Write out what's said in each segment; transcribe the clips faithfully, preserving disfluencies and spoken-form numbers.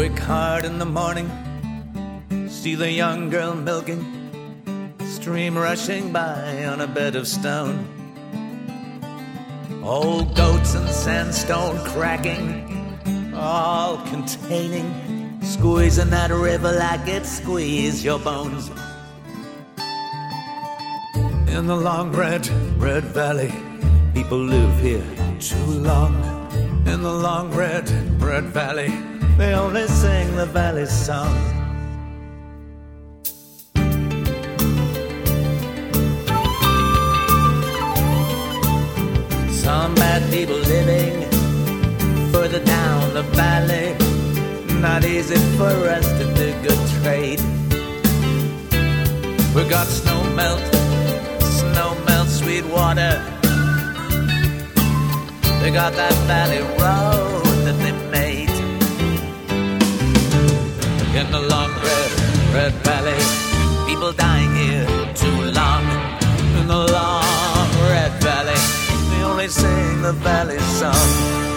Wake hard in the morning, see the young girl milking, stream rushing by on a bed of stone. Old goats and sandstone cracking, all containing, squeezing that river like it squeezed your bones. In the long red, red valley, people live here too long. In the long red, red valley, they only sing the valley song. Some bad people living further down the valley, not easy for us to do good trade. We got snow melt, snow melt, sweet water. They got that valley road that they made. In the long red, red valley, people dying here too long. In the long red valley, they only sing the valley song.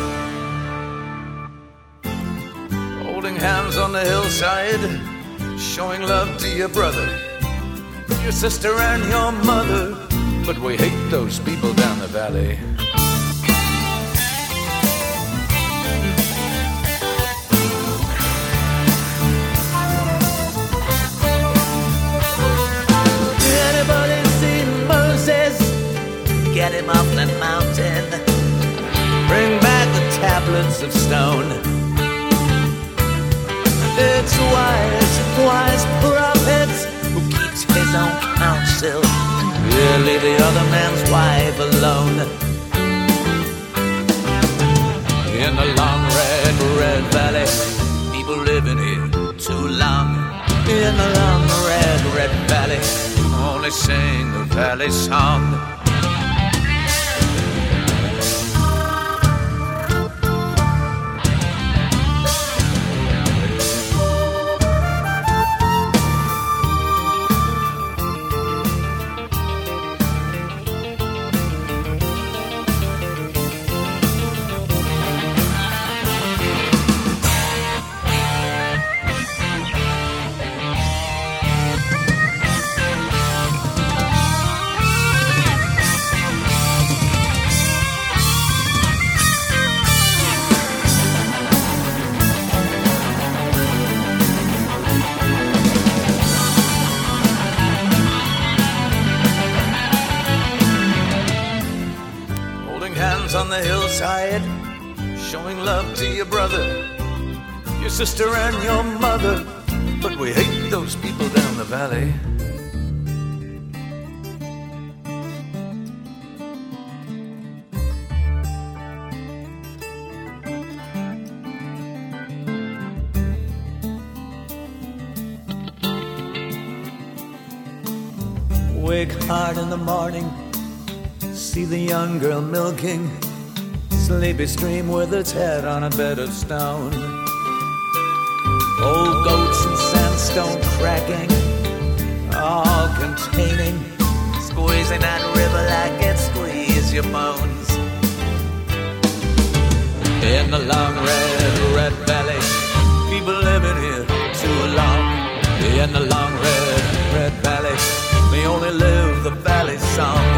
Holding hands on the hillside, showing love to your brother, your sister and your mother. But we hate those people down the valley. Get him off the mountain, bring back the tablets of stone. It's wise, wise prophet who keeps his own counsel. Yeah, leave the other man's wife alone. In the long red, red valley, people living here too long. In the long red, red valley, only sing the valley song. On the hillside, showing love to your brother, your sister and your mother. But we hate those people down the valley. Wake hard in the morning, see the young girl milking, sleepy stream with its head on a bed of stone. Old goats and sandstone cracking, all containing, squeezing that river like it squeezed your bones. In the long red, red valley, people living here too long. In the long red, red valley, they only live the valley song.